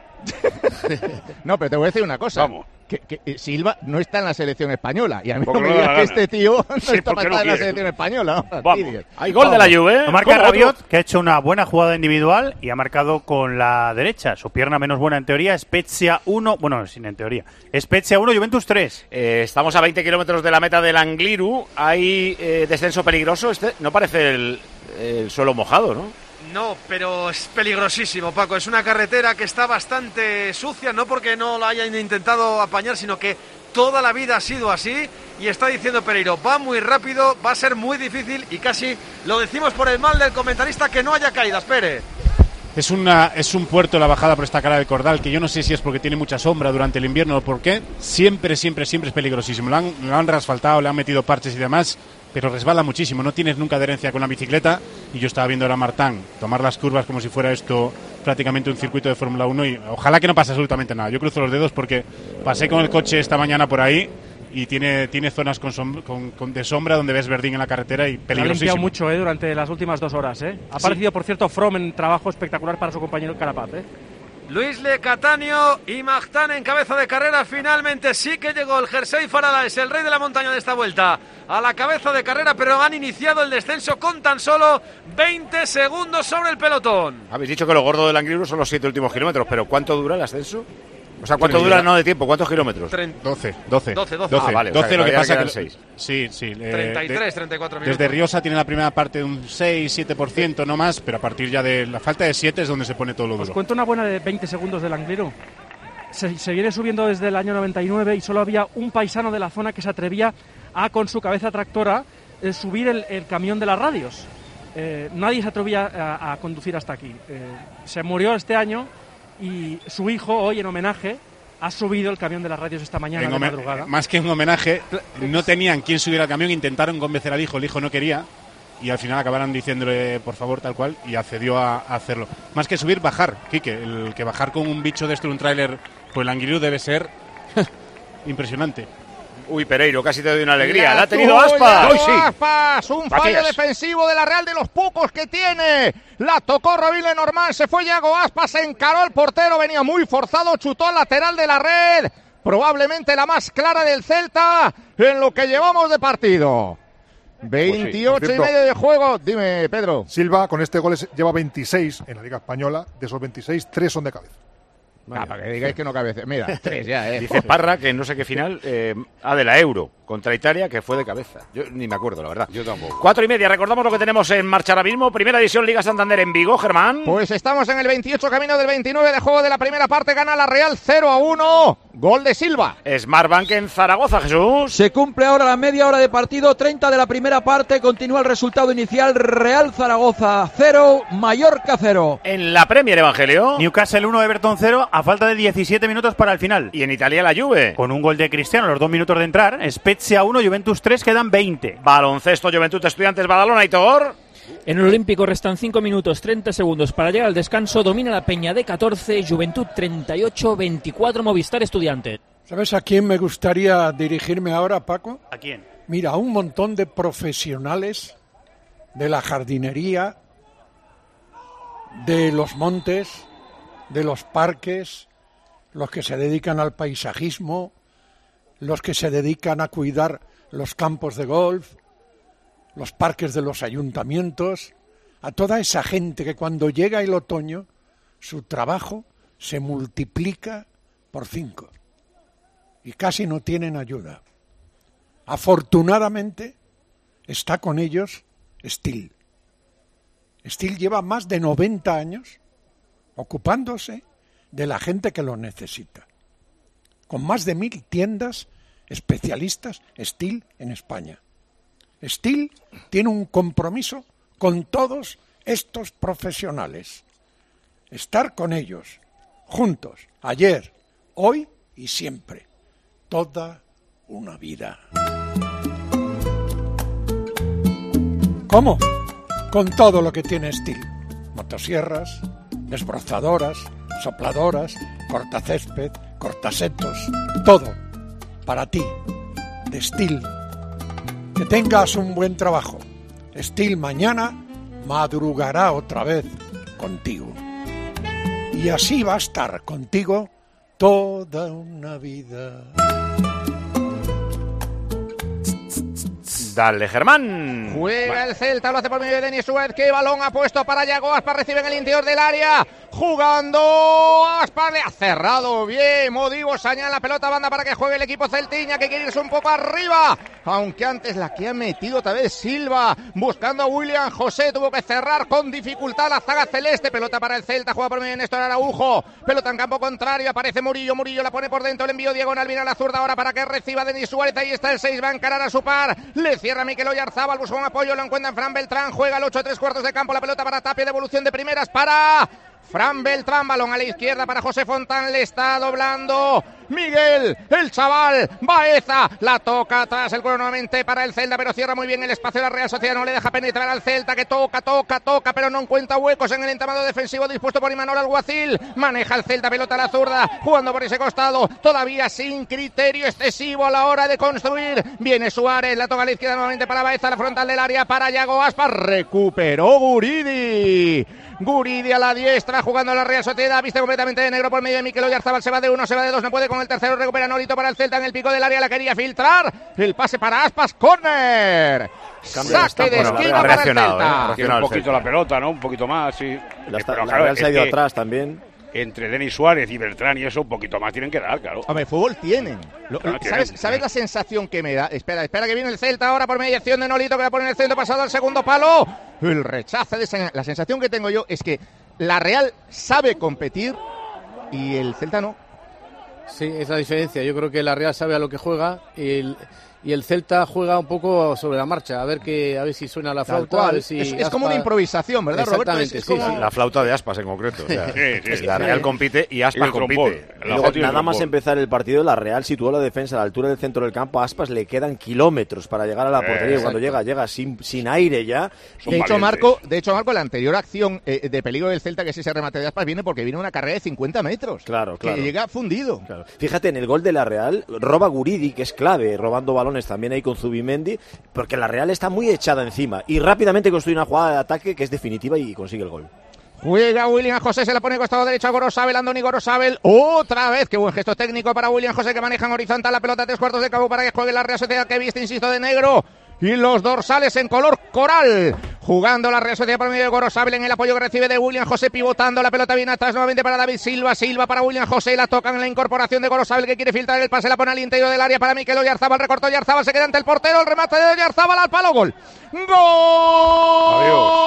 No, pero te voy a decir una cosa. Vamos. Que Silva no está en la selección española. Y a mí no me digas que este tío no está para estar en la selección española. Hay gol de la Juve. Lo marca Rabiot, que ha hecho una buena jugada individual y ha marcado con la derecha. Su pierna menos buena en teoría. Spezia 1, bueno, sin en teoría. Spezia 1, Juventus 3. Estamos a 20 kilómetros de la meta del Angliru. Hay descenso peligroso. No parece el suelo mojado, ¿no? No, pero es peligrosísimo, Paco. Es una carretera que está bastante sucia, no porque no la hayan intentado apañar, sino que toda la vida ha sido así. Y está diciendo Pereiro, va muy rápido, va a ser muy difícil y casi lo decimos por el mal del comentarista que no haya caídas, Pere. Es un puerto la bajada por esta cara del Cordal, que yo no sé si es porque tiene mucha sombra durante el invierno o por qué. Siempre es peligrosísimo. Lo han reasfaltado, le han metido parches y demás, pero resbala muchísimo. No tienes nunca adherencia con la bicicleta. Y yo estaba viendo ahora a Martán tomar las curvas como si fuera esto prácticamente un circuito de Fórmula 1 y ojalá que no pase absolutamente nada. Yo cruzo los dedos porque pasé con el coche esta mañana por ahí y tiene zonas de sombra donde ves verdín en la carretera y peligrosísimo. Ha limpiado mucho durante las últimas 2 horas. Ha aparecido, por cierto, Fromm en trabajo espectacular para su compañero Carapaz. Luis Le Cattaneo y Magtán en cabeza de carrera. Finalmente sí que llegó el Jersey Faralaes, el rey de la montaña de esta vuelta, a la cabeza de carrera, pero han iniciado el descenso con tan solo 20 segundos sobre el pelotón. Habéis dicho que lo gordo del Angliru son los 7 últimos kilómetros, pero ¿cuánto dura el ascenso? O sea, ¿cuánto dura no de tiempo? ¿Cuántos kilómetros? 12. Ah, vale. 12, lo que pasa que 6. Sí. 33, 34 minutos. Desde Riosa tiene la primera parte de un 6-7%, no más, pero a partir ya de la falta de 7 es donde se pone todo lo duro. Os cuento una buena de 20 segundos del Angliru. Se viene subiendo desde el año 99 y solo había un paisano de la zona que se atrevía a, con su cabeza tractora, subir el camión de las radios. Nadie se atrevía a conducir hasta aquí. Se murió este año y su hijo, hoy en homenaje, ha subido el camión de las radios esta mañana de madrugada. Más que un homenaje, no tenían quien subiera al camión, intentaron convencer al hijo no quería y al final acabaron diciéndole por favor tal cual y accedió a hacerlo. Más que subir, bajar, Quique, el que bajar con un bicho de esto en un tráiler por el Angliru debe ser impresionante. Uy, Pereiro, casi te doy una alegría. ¡La ha tenido Aspas! Aspas, un fallo defensivo de la Real de los pocos que tiene. La tocó Robin Lenormand, se fue Iago Aspas, se encaró al portero, venía muy forzado, chutó al lateral de la red. Probablemente la más clara del Celta en lo que llevamos de partido. 28 y medio de juego. Dime, Pedro. Silva con este gol lleva 26 en la Liga Española. De esos 26, 3 son de cabeza. Para que digáis que no cabece. Mira, 3 ya, Dice Parra que no sé qué final. De la Euro. contra Italia, que fue de cabeza. Yo ni me acuerdo, la verdad. Yo tampoco. 4:30, recordamos lo que tenemos en marcha ahora mismo. Primera división, Liga Santander en Vigo, Germán. Pues estamos en el 28, camino del 29 de juego de la primera parte. Gana la Real 0-1. Gol de Silva. Smartbank en Zaragoza, Jesús. Se cumple ahora la media hora de partido, 30 de la primera parte. Continúa el resultado inicial. Real Zaragoza 0, Mallorca 0. En la Premier, Evangelio. Newcastle 1, Everton 0, a falta de 17 minutos para el final. Y en Italia la Juve. Con un gol de Cristiano a los 2 minutos de entrar. Spezia 1, Juventus 3, quedan 20. Baloncesto, Juventud Estudiantes Badalona, Aitor. En el Olímpico restan 5 minutos 30 segundos para llegar al descanso. Domina la Peña de 14, Juventud 38, 24 Movistar Estudiantes. ¿Sabes a quién me gustaría dirigirme ahora, Paco? ¿A quién? Mira, a un montón de profesionales de la jardinería, de los montes, de los parques, los que se dedican al paisajismo, los que se dedican a cuidar los campos de golf, los parques de los ayuntamientos, a toda esa gente que cuando llega el otoño su trabajo se multiplica por 5 y casi no tienen ayuda. Afortunadamente está con ellos Steel. Steel lleva más de 90 años ocupándose de la gente que lo necesita, con más de 1000 tiendas especialistas Steel en España. Steel tiene un compromiso con todos estos profesionales. Estar con ellos, juntos, ayer, hoy y siempre. Toda una vida. ¿Cómo? Con todo lo que tiene Steel. Motosierras, desbrozadoras, sopladoras, cortacésped, cortasetos. Todo para ti, de Steel. Que tengas un buen trabajo. Steel mañana madrugará otra vez contigo. Y así va a estar contigo toda una vida. Dale, Germán. Juega el Celta, lo hace por medio de Denis Suárez. Que balón ha puesto para Yago Aspas. Recibe en el interior del área. Jugando Aspas, le ha cerrado bien. Modivo señala la pelota banda para que juegue el equipo celtiña, que quiere irse un poco arriba. Aunque antes la que ha metido otra vez Silva. Buscando a William José. Tuvo que cerrar con dificultad la zaga celeste. Pelota para el Celta. Juega por medio de Néstor Araujo. Pelota en campo contrario. Aparece Murillo. Murillo la pone por dentro. El envío diagonal. Viene a la zurda ahora para que reciba Denis Suárez. Ahí está el 6. Va a encarar a su par. Le cierra Mikel Oyarzábal. Busca un apoyo. Lo encuentra en Fran Beltrán. Juega el 8 3/4 de campo. La pelota para Tapia. Devolución de primeras para Fran Beltrán, balón a la izquierda para José Fontán, le está doblando Miguel, el chaval, Baeza, la toca atrás el cuero nuevamente para el Celta, pero cierra muy bien el espacio de la Real Sociedad, no le deja penetrar al Celta, que toca, pero no encuentra huecos en el entramado defensivo dispuesto por Imanol Alguacil, maneja el Celta, pelota a la zurda, jugando por ese costado, todavía sin criterio excesivo a la hora de construir, viene Suárez, la toca a la izquierda nuevamente para Baeza, la frontal del área para Yago Aspas, recuperó Guridi a la diestra, jugando a la Real Sociedad, viste completamente de negro por medio de Mikel Oyarzábal, se va de 1, se va de 2, no puede con el tercero, recupera Nolito para el Celta en el pico del área, la quería filtrar, el pase para Aspas, córner, saque de esquina para el Celta. Tiene un poquito la pelota, ¿no? Un poquito más, sí. Pero la Real se ha ido atrás también. Entre Denis Suárez y Beltrán y eso, un poquito más tienen que dar, claro. Hombre, fútbol tienen. ¿Sabes la sensación que me da? Espera, que viene el Celta ahora por mediación de Nolito, que va a poner el centro pasado al segundo palo. El rechazo de la sensación que tengo yo es que la Real sabe competir y el Celta no. Sí, esa es la diferencia. Yo creo que la Real sabe a lo que juega y el Celta juega un poco sobre la marcha, a ver si suena la flauta, a ver si es como una improvisación, ¿verdad, Roberto? Exactamente, sí. La flauta de Aspas en concreto. O sea, sí. La Real compite y Aspas compite. Nada más empezar el partido, la Real situó la defensa a la altura del centro del campo. A Aspas le quedan kilómetros para llegar a la portería. Cuando llega sin aire ya. De hecho, Marco, la anterior acción de peligro del Celta, que es ese remate de Aspas, viene porque viene una carrera de 50 metros. Claro. Que llega fundido. Claro. Fíjate, en el gol de la Real, roba Guridi, que es clave, robando balones también ahí con Zubimendi, porque la Real está muy echada encima y rápidamente construye una jugada de ataque que es definitiva y consigue el gol. Juega William José, se la pone costado derecho a Gorosabel, Andoni Gorosabel, otra vez, qué buen gesto técnico para William José, que maneja en horizontal la pelota a 3/4 de campo para que juegue la Real Sociedad, que viste, insisto, de negro, y los dorsales en color coral. Jugando la Real Sociedad por medio de Gorosabel en el apoyo que recibe de William José, pivotando la pelota bien atrás nuevamente para David Silva. Silva para William José, la tocan en la incorporación de Gorosabel que quiere filtrar el pase, la pone al interior del área para Mikel Oyarzabal. Recortó Oyarzabal, se queda ante el portero, el remate de Oyarzabal al palo, gol. ¡Gol!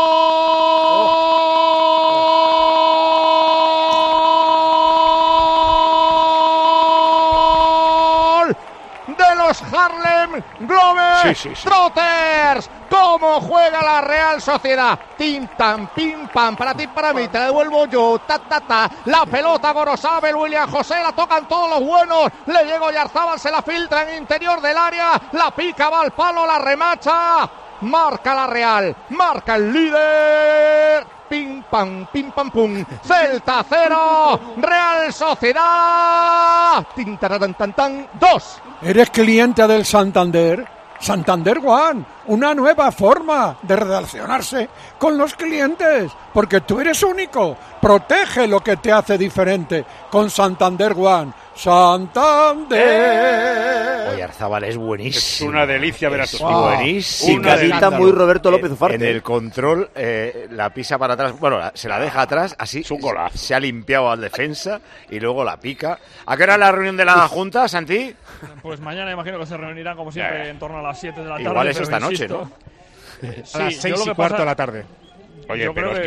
De los Harlem Globetrotters. ¿Cómo juega la Real Sociedad? Tim, tam, pim, pam, para ti, para mí, te la devuelvo yo, la pelota Gorosabel, William José, la tocan todos los buenos, le llega Oyarzabal, se la filtra en interior del área, la pica, va al palo, la remacha, marca la Real, marca el líder, pim, pam, pum, Celta 0, Real Sociedad, tin, taran, tan, tan, 2. ¿Eres cliente del Santander? Santander One, una nueva forma de relacionarse con los clientes, porque tú eres único. Protege lo que te hace diferente con Santander One. Santander. Oyarzabal es buenísimo. Es una delicia ver a estos tipos. Buenísimo. Picadita muy Roberto López Ufarte. En el control la pisa para atrás, bueno, se la deja atrás, así se ha limpiado al defensa y luego la pica. ¿A qué hora es la reunión de la Junta, Santi? Pues mañana imagino que se reunirán como siempre en torno a las 7 de la tarde. Igual es esta noche, ¿no? A las 6:15 de la tarde. Oye,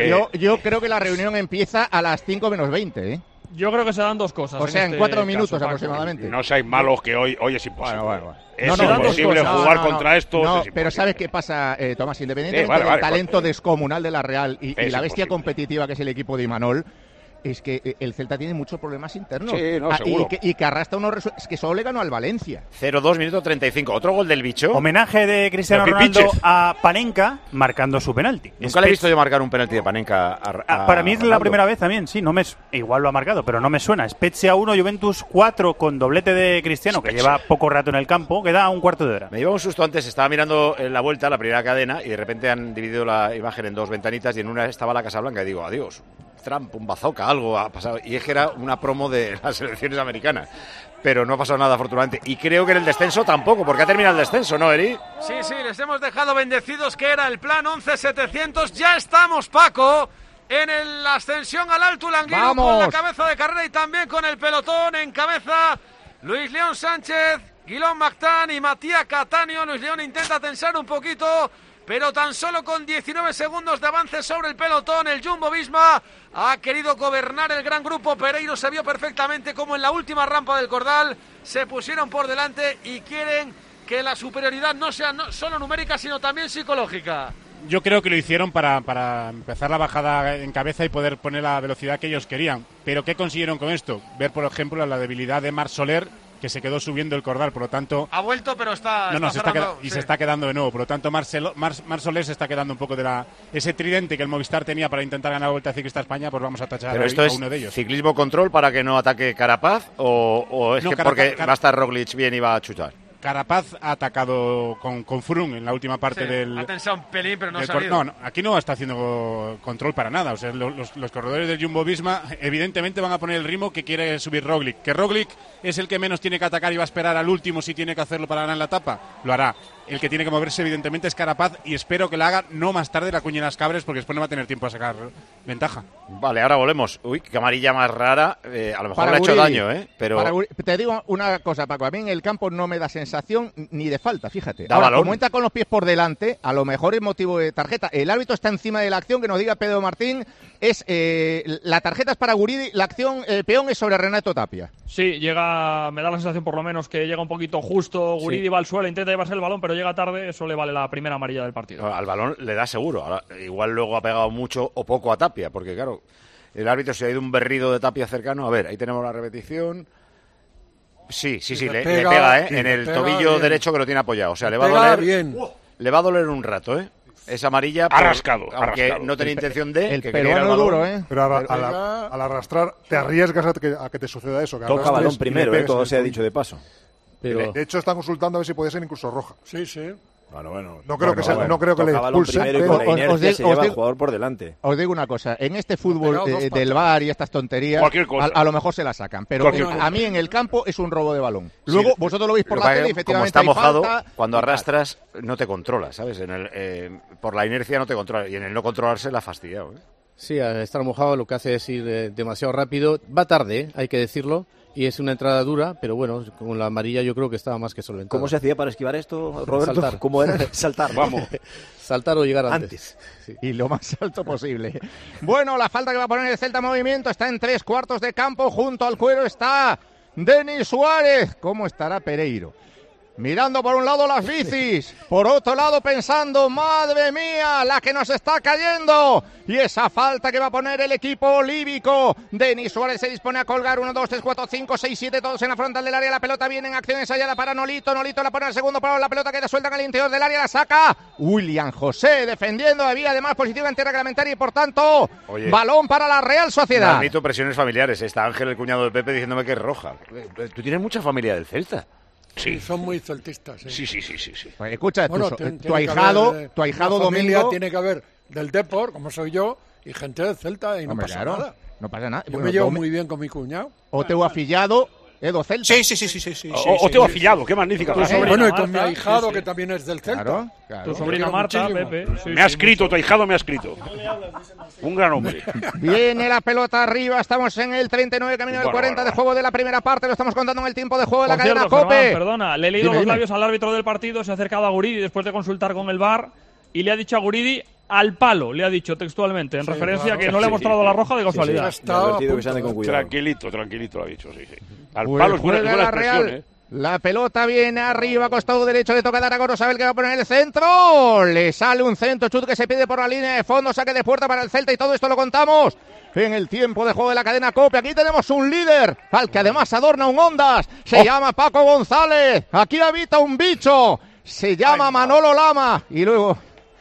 yo creo que la reunión empieza a las 5 menos 20, ¿eh? Yo creo que se dan dos cosas. O sea, en 4 minutos caso, aproximadamente. No seáis malos que hoy es imposible. Bueno. Es imposible jugar contra estos. Pero ¿sabes qué pasa, Tomás? Independientemente del talento descomunal de la Real y la bestia competitiva que es el equipo de Imanol, es que el Celta tiene muchos problemas internos. Sí, no, seguro. Y que arrastra unos resultados. Es que solo le ganó al Valencia. 0-2, minuto 35. Otro gol del bicho. Homenaje de Cristiano Ronaldo a Panenka marcando su penalti. Nunca le he visto yo marcar un penalti de Panenka para mí es la primera vez también, sí. Igual lo ha marcado, pero no me suena. Spezia 1, Juventus 4 con doblete de Cristiano, que lleva poco rato en el campo. Queda un cuarto de hora. Me lleva un susto antes. Estaba mirando en la vuelta, la primera cadena, y de repente han dividido la imagen en dos ventanitas y en una estaba la Casa Blanca y digo, adiós. Trump, un bazooka, algo ha pasado. Y es que era una promo de las selecciones americanas. Pero no ha pasado nada, afortunadamente. Y creo que en el descenso tampoco, porque ha terminado el descenso, ¿no, Eri? Sí, les hemos dejado bendecidos, que era el plan 11-700. Ya estamos, Paco, en la ascensión al Alto Languiru con la cabeza de carrera y también con el pelotón en cabeza. Luis León Sánchez, Guilón Mactán y Matías Cattaneo. Luis León intenta tensar un poquito, pero tan solo con 19 segundos de avance sobre el pelotón. El Jumbo-Visma ha querido gobernar el gran grupo. Pereiro se vio perfectamente como en la última rampa del Cordal se pusieron por delante y quieren que la superioridad no sea solo numérica, sino también psicológica. Yo creo que lo hicieron para empezar la bajada en cabeza y poder poner la velocidad que ellos querían. ¿Pero qué consiguieron con esto? Ver, por ejemplo, la debilidad de Marc Soler, que se quedó subiendo el Cordal, por lo tanto... Ha vuelto, pero está se está quedando de nuevo. Por lo tanto, Marc Soler se está quedando un poco de ese tridente que el Movistar tenía para intentar ganar la Vuelta Ciclista a España, pues vamos a tachar pero esto a es uno de ellos. ¿Ciclismo control para que no ataque Carapaz o es no, que porque va a estar Roglic bien y va a chutar? Carapaz ha atacado con Froome en la última parte del... Ha tensado un pelín, pero no ha salido. No, aquí no está haciendo control para nada. O sea, los corredores del Jumbo-Visma evidentemente van a poner el ritmo que quiere subir Roglic. Que Roglic es el que menos tiene que atacar y va a esperar al último si tiene que hacerlo para ganar la etapa. Lo hará. El que tiene que moverse evidentemente es Carapaz y espero que la haga no más tarde la Cuña y las Cabres, porque después no va a tener tiempo a sacar ventaja. Vale, ahora volvemos. Uy, qué amarilla más rara. A lo mejor le ha hecho daño, ¿eh? Pero... te digo una cosa, Paco. A mí en el campo no me da sensación ni de falta, fíjate. Ahora, como entra con los pies por delante, a lo mejor es motivo de tarjeta. El árbitro está encima de la acción, que nos diga Pedro Martín. La tarjeta es para Guridi, la acción, el peón es sobre Renato Tapia. Sí, me da la sensación por lo menos que llega un poquito justo. Guridi va al suelo, intenta llevarse el balón, pero llega tarde. Eso le vale la primera amarilla del partido. Al balón le da seguro. Ahora, igual luego ha pegado mucho o poco a Tapia, porque claro, el árbitro se ha ido un berrido de Tapia cercano. A ver, ahí tenemos la repetición. Sí, le pega, ¿eh? En el tobillo bien. Derecho que lo tiene apoyado. O sea, le va a doler bien. Le va a doler un rato, ¿eh? Esa amarilla, aunque no tenía intención de... El peruano duro, ¿eh? Pero al arrastrar te arriesgas a que te suceda eso. Que toca balón primero, todo se ha dicho de paso. Pero... De hecho, están consultando a ver si puede ser incluso roja. Sí. Bueno, no creo que le expulse. Primero y con la inercia se lleva al jugador por delante. Os digo una cosa, en este fútbol del VAR y estas tonterías, a lo mejor se la sacan, pero a mí en el campo es un robo de balón. Luego vosotros lo veis por la tele y efectivamente como está mojado, falta, cuando arrastras no te controlas, ¿sabes? Por la inercia no te controla, y en el no controlarse la ha fastidiado, ¿eh? Sí, al estar mojado lo que hace es ir demasiado rápido. Va tarde, hay que decirlo. Y es una entrada dura, pero bueno, con la amarilla yo creo que estaba más que solventado. ¿Cómo se hacía para esquivar esto, Roberto? Saltar. ¿Cómo era? Saltar, vamos. Saltar o llegar antes. Sí. Y lo más alto posible. Bueno, la falta que va a poner el Celta en movimiento está en 3/4 de campo. Junto al cuero está Denis Suárez. ¿Cómo estará Pereiro? Mirando por un lado las bicis, por otro lado pensando, madre mía, la que nos está cayendo. Y esa falta que va a poner el equipo líbico. Denis Suárez se dispone a colgar. 1, 2, 3, 4, 5, 6, 7, todos en la frontal del área. La pelota viene en acción ensayada para Nolito. Nolito la pone al segundo palo. La pelota queda suelta en el interior del área. La saca William José defendiendo. Había además positiva en tierra reglamentaria y por tanto, balón para la Real Sociedad. Admito presiones familiares. Está Ángel, el cuñado de Pepe, diciéndome que es roja. Tú tienes mucha familia del Celta. Sí, son muy celtistas. Sí. Pues escucha, bueno, tu ahijado Domingo tiene que haber del Depor, como soy yo, y gente del Celta y no pasa nada. No pasa nada. Yo me llevo muy bien con mi cuñado. O te he afillado Edo Celta. Sí. O te he afillado, qué magnífica frase. Bueno, y con mi ahijado, que también es del Celta. Claro. Tu sobrina Marta, Pepe. Me ha escrito, tu ahijado me ha escrito. Un gran hombre. Viene la pelota arriba, estamos en el 39, camino del 40 de juego de la primera parte, lo estamos contando en el tiempo de juego de la cadena COPE. Perdona, le he leído los labios al árbitro del partido, se ha acercado a Guridi después de consultar con el VAR y le ha dicho a Guridi al palo, le ha dicho textualmente, en referencia a que no le ha mostrado la roja de casualidad. Tranquilito lo ha dicho, sí. Al palo es buena expresión, ¿eh? La pelota viene arriba, costado derecho, le toca dar a Gorosabel que va a poner el centro. Le sale un centro, chut que se pide por la línea de fondo, saque de puerta para el Celta y todo esto lo contamos en el tiempo de juego de la cadena COPE. Aquí tenemos un líder, al que además adorna un Ondas. Se llama Paco González. Aquí habita un bicho. Se llama Manolo Lama. Y luego,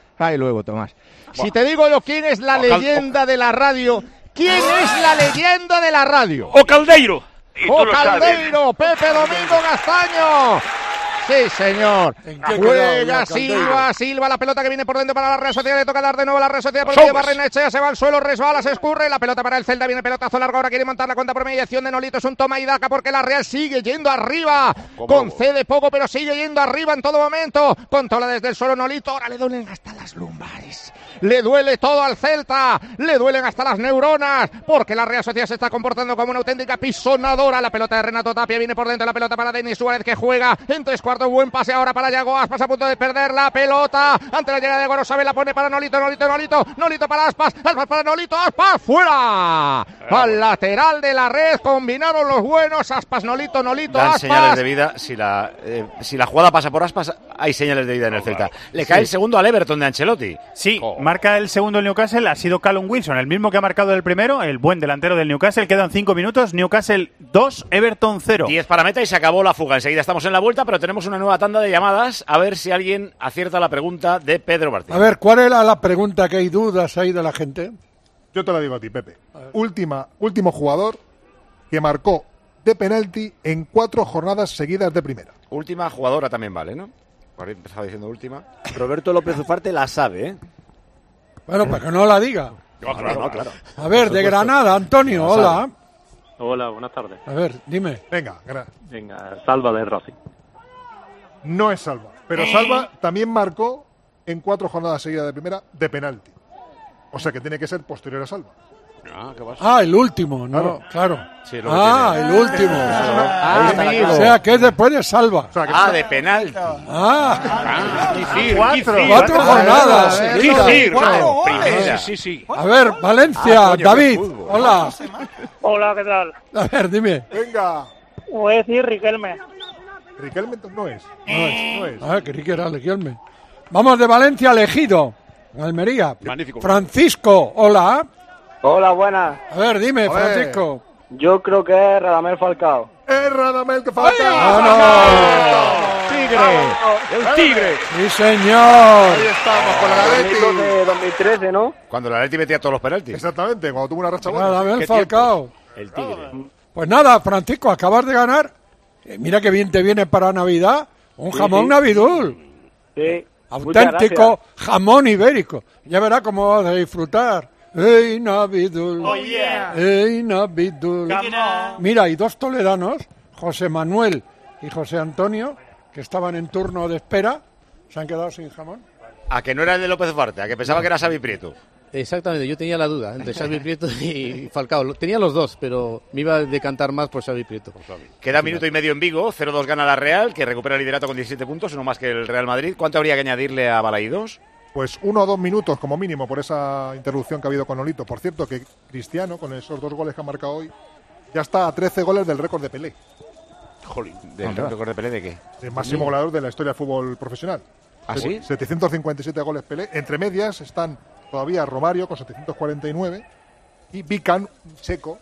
Tomás. Si te digo yo quién es la leyenda de la radio, ¿quién es la leyenda de la radio? ¡O Caldeiro! ¡O Caldeiro! ¡Pepe Domingo Castaño! Sí, señor. Juega Silva, la pelota que viene por dentro para la Real Sociedad, le toca dar de nuevo a la Real Sociedad por medio de Barrenechea, se va al suelo, resbala, se escurre, la pelota para el Celta, viene pelotazo largo, ahora quiere montar la cuenta por mediación de Nolito, es un toma y daca porque la Real sigue yendo arriba, concede poco pero sigue yendo arriba en todo momento, controla desde el suelo Nolito, ahora le duelen hasta las lumbares. Le duele todo al Celta, le duelen hasta las neuronas, porque la Real Sociedad se está comportando como una auténtica pisonadora. La pelota de Renato Tapia viene por dentro, la pelota para Denis Suárez que juega en 3/4, buen pase ahora para Yago Aspas, a punto de perder la pelota, ante la llegada de Gorosabel la pone para Nolito para Aspas para Nolito, Aspas, fuera, al lateral de la red, combinaron los buenos, Aspas, Nolito, Dan Aspas. señales de vida, si la jugada pasa por Aspas, hay señales de vida en el Celta. Le cae el segundo al Everton de Ancelotti. Sí, marca el segundo el Newcastle, ha sido Callum Wilson, el mismo que ha marcado el primero, el buen delantero del Newcastle. Quedan 5 minutos, Newcastle 2, Everton 0. 10 para meta y se acabó la fuga. Enseguida estamos en la vuelta, pero tenemos una nueva tanda de llamadas, a ver si alguien acierta la pregunta de Pedro Martín. A ver, ¿cuál era la pregunta que hay dudas ahí de la gente? Yo te la digo a ti, Pepe. Último jugador que marcó de penalti en 4 jornadas seguidas de primera. Última jugadora también vale, ¿no? Por ahí empezaba diciendo última. Roberto López Ufarte la sabe, ¿eh? Bueno, para que no la diga. Claro. A ver, de Granada, Antonio, hola. Hola, buenas tardes. A ver, dime. Venga, Salva de Racing. No es Salva, pero Salva también marcó en 4 jornadas seguidas de primera de penalti. O sea que tiene que ser posterior a Salva. El último, ¿no? Claro. Sí, el último. O sea, que es después de Salva. De penalti. 4 jornadas. Sí. A ver, Valencia, David, hola. Hola, ¿qué tal? A ver, dime. Venga. Voy a decir Riquelme. Riquelme no es. Creí que era Riquelme. Vamos de Valencia a Ejido, Almería. Magnífico. Francisco, hola. Hola, buenas. A ver, dime, Francisco. Yo creo que es Radamel Falcao. Es Radamel que falta. ¡El Tigre! Sí, señor. Ahí estamos con el Atleti. De 2013, ¿no? Cuando el Atleti metía todos los penaltis. Exactamente, cuando tuvo una racha buena. Radamel Falcao. El Tigre. Pues nada, Francisco, acabas de ganar. Mira qué bien te viene para Navidad. Un jamón Navidul. Sí. auténtico jamón ibérico. Ya verá cómo vas a disfrutar. ¡Ey, Navidul! ¡Oh, yeah! ¡Ey, Navidul! Mira, hay dos toledanos, José Manuel y José Antonio, que estaban en turno de espera, se han quedado sin jamón. A que no era el de López Ufarte, a que pensaba que era Xavi Prieto. Exactamente, yo tenía la duda entre Xavi Prieto y Falcao. Tenía los dos, pero me iba a decantar más por Xavi Prieto. Queda minuto y medio en Vigo, 0-2 gana la Real, que recupera el liderato con 17 puntos, uno más que el Real Madrid. ¿Cuánto habría que añadirle a Balaídos? Pues 1 o 2 minutos como mínimo por esa interrupción que ha habido con Nolito. Por cierto, que Cristiano, con esos 2 goles que ha marcado hoy, ya está a 13 goles del récord de Pelé. Jolín, ¿del récord de Pelé de qué? El máximo goleador de la historia del fútbol profesional. ¿Ah, sí? 757 goles Pelé. Entre medias están todavía Romario con 749 y Vican, checo,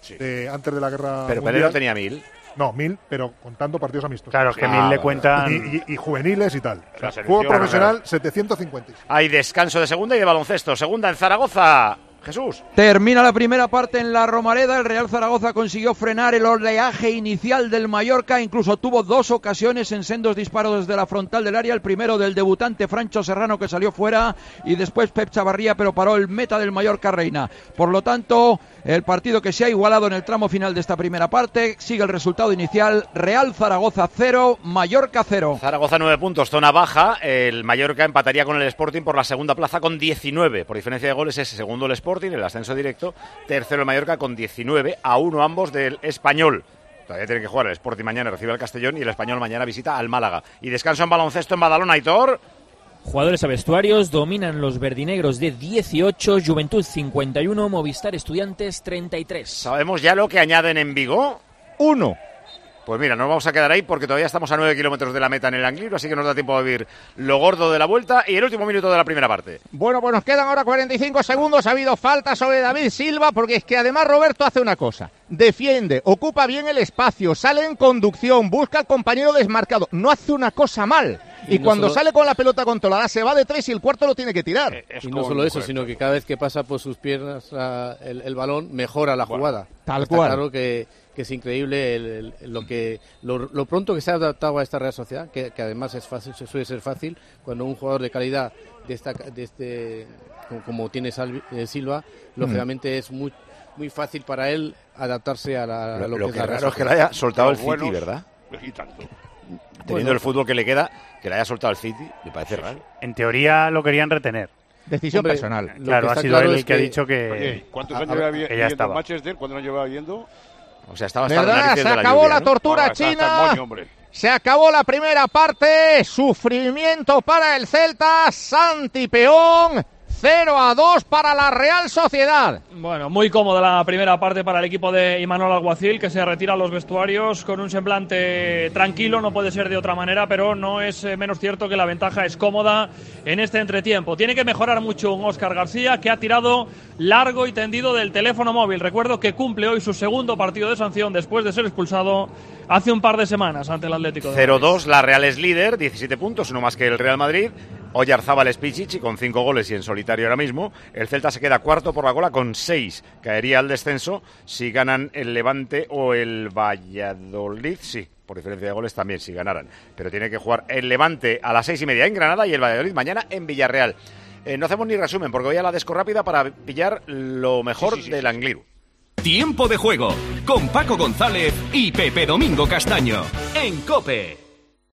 antes de la guerra Pero mundial. Pelé no tenía 1000. No, 1000, pero contando partidos amistosos. Claro, es que 1000 le cuentan... Y juveniles y tal. La selección, Fútbol profesional, claro. 756. Hay descanso de segunda y de baloncesto. Segunda en Zaragoza. Jesús. Termina la primera parte en la Romareda. El Real Zaragoza consiguió frenar el oleaje inicial del Mallorca. Incluso tuvo 2 ocasiones en sendos disparos desde la frontal del área. El primero del debutante Francho Serrano, que salió fuera, y después Pep Chavarría, pero paró el meta del Mallorca Reina. Por lo tanto, el partido que se ha igualado en el tramo final de esta primera parte. Sigue el resultado inicial: Real Zaragoza 0, Mallorca 0. Zaragoza 9 puntos, zona baja. El Mallorca empataría con el Sporting por la segunda plaza con 19. Por diferencia de goles es segundo el Sporting, el ascenso directo. Tercero el Mallorca con 19, a 1 ambos del Español. Todavía tienen que jugar el Sporting mañana, recibe al Castellón, y el Español mañana visita al Málaga. Y descanso en baloncesto en Badalona, Aitor. Jugadores a vestuarios, dominan los verdinegros de 18, Juventud 51, Movistar Estudiantes 33. ¿Sabemos ya lo que añaden en Vigo? 1. Pues mira, nos vamos a quedar ahí porque todavía estamos a 9 kilómetros de la meta en el Angliru, así que nos da tiempo a vivir lo gordo de la vuelta y el último minuto de la primera parte. Bueno, pues nos quedan ahora 45 segundos. Ha habido falta sobre David Silva, porque es que además Roberto hace una cosa: defiende, ocupa bien el espacio, sale en conducción, busca al compañero desmarcado, no hace una cosa mal. Y no cuando solo... sale con la pelota controlada se va de 3 y el cuarto lo tiene que tirar. Y no solo eso, sino que cada vez que pasa por sus piernas el balón, mejora la jugada. Tal Está cual. Claro que es increíble lo pronto que se ha adaptado a esta Real Sociedad, que además es fácil, suele ser fácil cuando un jugador de calidad como tiene Silva, lógicamente es muy fácil para él adaptarse a lo que es la Real raro es que le haya soltado el City, ¿verdad? Teniendo el fútbol que le queda, que le haya soltado el City, me parece raro. En teoría lo querían retener. Decisión personal. Claro, ha sido él el que ha dicho que... Oye, ¿cuántos años lleva viendo el Manchester? ¿Cuándo lo llevaba viendo? O sea, estaba hasta ¿verdad? las Se de la acabó lluvia, la ¿no? tortura Ahora, china. está el moño, hombre. Se acabó la primera parte. Sufrimiento para el Celta. Santi Peón. 0-2 para la Real Sociedad. Bueno, muy cómoda la primera parte para el equipo de Imanol Alguacil, que se retira a los vestuarios con un semblante tranquilo, no puede ser de otra manera, pero no es menos cierto que la ventaja es cómoda en este entretiempo. Tiene que mejorar mucho un Óscar García, que ha tirado largo y tendido del teléfono móvil. Recuerdo que cumple hoy su segundo partido de sanción después de ser expulsado hace un par de semanas ante el Atlético de Madrid. 0-2, la Real es líder, 17 puntos, uno más que el Real Madrid. Oyarzábal es Pichichi con 5 goles y en solitario ahora mismo. El Celta se queda cuarto por la cola con 6. Caería al descenso si ganan el Levante o el Valladolid. Sí, por diferencia de goles también, si ganaran. Pero tiene que jugar el Levante a las 6:30 en Granada y el Valladolid mañana en Villarreal. No hacemos ni resumen porque voy a la desco rápida para pillar lo mejor del Angliru. Tiempo de juego con Paco González y Pepe Domingo Castaño en COPE.